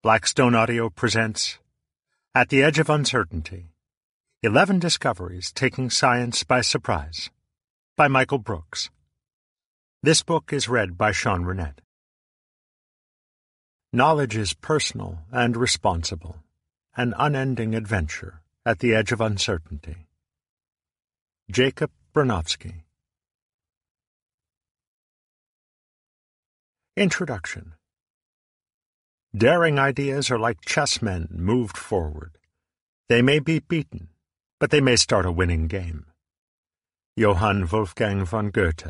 Blackstone Audio presents At the Edge of Uncertainty, 11 Discoveries Taking Science by Surprise, by Michael Brooks. This book is read by Sean Burnett. Knowledge is personal and responsible, an unending adventure at the edge of uncertainty. Jacob Bronowski. Introduction. Daring ideas are like chessmen moved forward. They may be beaten, but they may start a winning game. Johann Wolfgang von Goethe.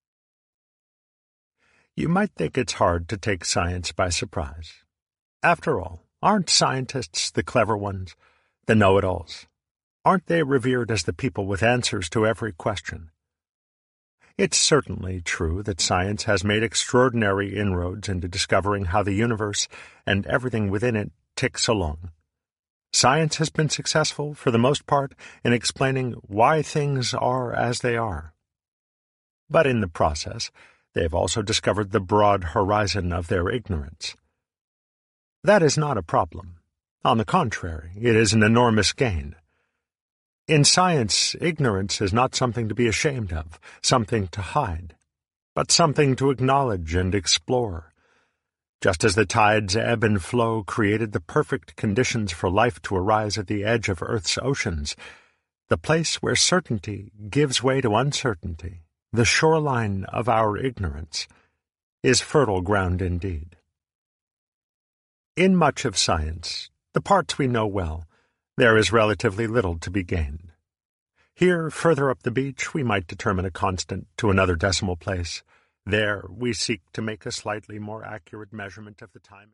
You might think it's hard to take science by surprise. After all, aren't scientists the clever ones, the know-it-alls? Aren't they revered as the people with answers to every question? It's certainly true that science has made extraordinary inroads into discovering how the universe and everything within it ticks along. Science has been successful, for the most part, in explaining why things are as they are. But in the process, they have also discovered the broad horizon of their ignorance. That is not a problem. On the contrary, it is an enormous gain. In science, ignorance is not something to be ashamed of, something to hide, but something to acknowledge and explore. Just as the tide's ebb and flow created the perfect conditions for life to arise at the edge of Earth's oceans, the place where certainty gives way to uncertainty, the shoreline of our ignorance, is fertile ground indeed. In much of science, the parts we know well, there is relatively little to be gained. Here, further up the beach, we might determine a constant to another decimal place. There, we seek to make a slightly more accurate measurement of the time.